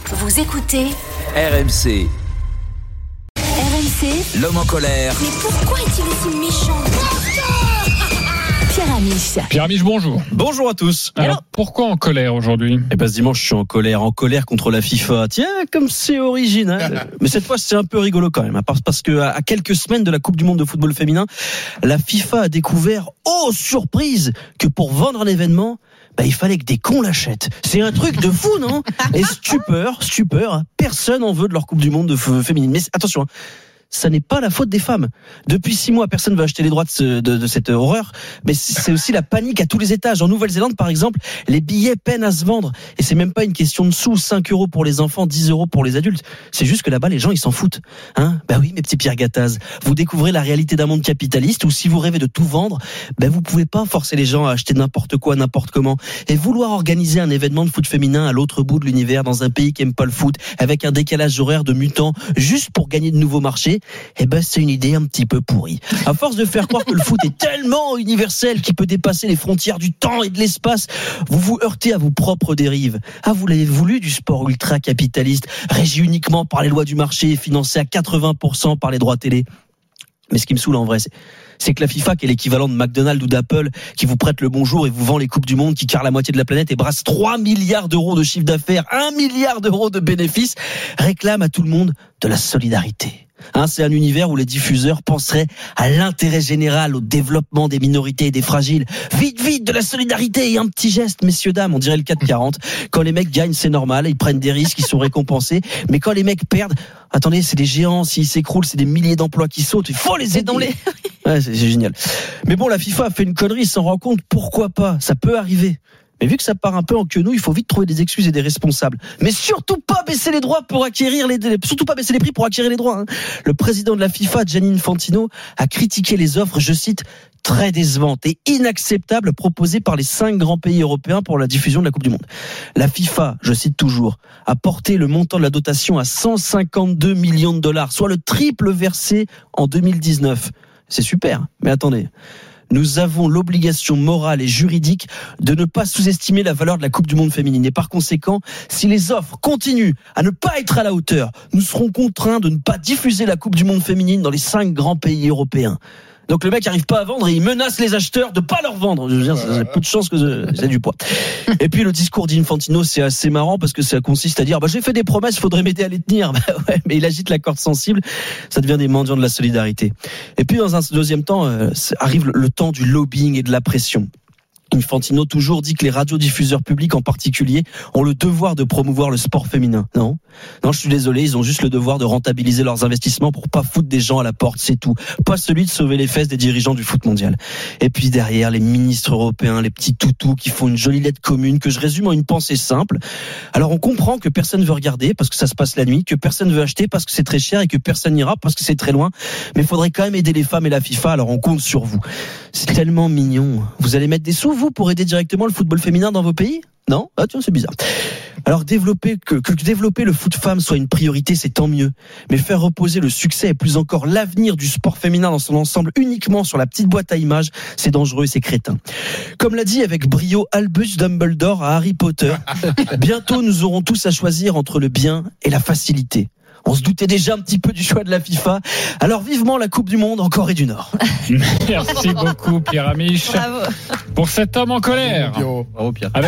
Vous écoutez RMC. RMC. L'homme en colère. Mais pourquoi est-il aussi méchant? Pierre Amiche. Pierre Amiche, bonjour. Bonjour à tous. Alors, pourquoi en colère aujourd'hui? Eh ben, ce dimanche, je suis en colère contre la FIFA. Tiens, comme c'est original. Mais cette fois, c'est un peu rigolo quand même. Parce que à quelques semaines de la Coupe du Monde de football féminin, la FIFA a découvert, oh surprise, que pour vendre un événement, il fallait que des cons l'achètent. C'est un truc de fou, non? Et stupeur, personne en veut de leur Coupe du Monde de féminine. Mais attention, ça n'est pas la faute des femmes. Depuis 6 mois, personne ne veut acheter les droits de cette horreur. Mais c'est aussi la panique à tous les étages. En Nouvelle-Zélande, par exemple, les billets peinent à se vendre. Et c'est même pas une question de sous. 5 € pour les enfants, 10 € pour les adultes. C'est juste que là-bas, les gens, ils s'en foutent. Hein? Bah oui, mes petits Pierre Gattaz. Vous découvrez la réalité d'un monde capitaliste où si vous rêvez de tout vendre, vous pouvez pas forcer les gens à acheter n'importe quoi, n'importe comment. Et vouloir organiser un événement de foot féminin à l'autre bout de l'univers, dans un pays qui aime pas le foot, avec un décalage horaire de mutants, juste pour gagner de nouveaux marchés, c'est une idée un petit peu pourrie. À force de faire croire que le foot est tellement universel qu'il peut dépasser les frontières du temps et de l'espace, vous vous heurtez à vos propres dérives. Ah, vous l'avez voulu du sport ultra-capitaliste, régi uniquement par les lois du marché et financé à 80% par les droits télé. Mais ce qui me saoule en vrai, c'est que la FIFA, qui est l'équivalent de McDonald's ou d'Apple, qui vous prête le bonjour et vous vend les coupes du monde, qui carre la moitié de la planète et brasse 3 milliards d'euros de chiffre d'affaires, 1 milliard d'euros de bénéfices, réclame à tout le monde de la solidarité. C'est un univers où les diffuseurs penseraient à l'intérêt général, au développement des minorités et des fragiles. Vite, de la solidarité et un petit geste, messieurs, dames, on dirait le 440. Quand les mecs gagnent, c'est normal, ils prennent des risques, ils sont récompensés. Mais quand les mecs perdent, attendez, c'est des géants, s'ils s'écroulent, c'est des milliers d'emplois qui sautent, il faut les aider. Ouais, c'est génial. Mais bon, la FIFA a fait une connerie, s'en rend compte, pourquoi pas? Ça peut arriver. Mais vu que ça part un peu en quenouille, il faut vite trouver des excuses et des responsables. Mais surtout pas baisser les droits pour acquérir surtout pas baisser les prix pour acquérir les droits. Le président de la FIFA, Gianni Infantino, a critiqué les offres, je cite, très décevantes et inacceptables proposées par les 5 grands pays européens pour la diffusion de la Coupe du Monde. La FIFA, je cite toujours, a porté le montant de la dotation à 152 millions de dollars, soit le triple versé en 2019. C'est super, mais attendez. Nous avons l'obligation morale et juridique de ne pas sous-estimer la valeur de la Coupe du Monde féminine. Et par conséquent, si les offres continuent à ne pas être à la hauteur, nous serons contraints de ne pas diffuser la Coupe du Monde féminine dans les 5 grands pays européens. Donc le mec n'arrive pas à vendre et il menace les acheteurs de pas leur vendre. Je veux dire, c'est peu de chance que c'est du poids. Et puis le discours d'Infantino, c'est assez marrant parce que ça consiste à dire j'ai fait des promesses, faudrait m'aider à les tenir. Ouais, mais il agite la corde sensible, ça devient des mendiants de la solidarité. Et puis dans un deuxième temps, arrive le temps du lobbying et de la pression. Infantino toujours dit que les radiodiffuseurs publics en particulier ont le devoir de promouvoir le sport féminin. Non, je suis désolé, ils ont juste le devoir de rentabiliser leurs investissements pour pas foutre des gens à la porte, c'est tout. Pas celui de sauver les fesses des dirigeants du foot mondial. Et puis derrière, les ministres européens, les petits toutous qui font une jolie lettre commune que je résume en une pensée simple. Alors on comprend que personne veut regarder parce que ça se passe la nuit, que personne veut acheter parce que c'est très cher et que personne n'ira parce que c'est très loin. Mais il faudrait quand même aider les femmes et la FIFA, alors on compte sur vous. C'est tellement mignon. Vous allez mettre des sous, vous, pour aider directement le football féminin dans vos pays? Non? Ah tiens, c'est bizarre. Alors développer le foot femme soit une priorité, c'est tant mieux. Mais faire reposer le succès et plus encore l'avenir du sport féminin dans son ensemble uniquement sur la petite boîte à images, c'est dangereux et c'est crétin. Comme l'a dit avec brio Albus Dumbledore à Harry Potter, bientôt nous aurons tous à choisir entre le bien et la facilité. On se doutait déjà un petit peu du choix de la FIFA. Alors vivement la Coupe du Monde en Corée du Nord. Merci beaucoup Pierre Amiche. Bravo. Pour cet homme en colère. Bravo Pierre.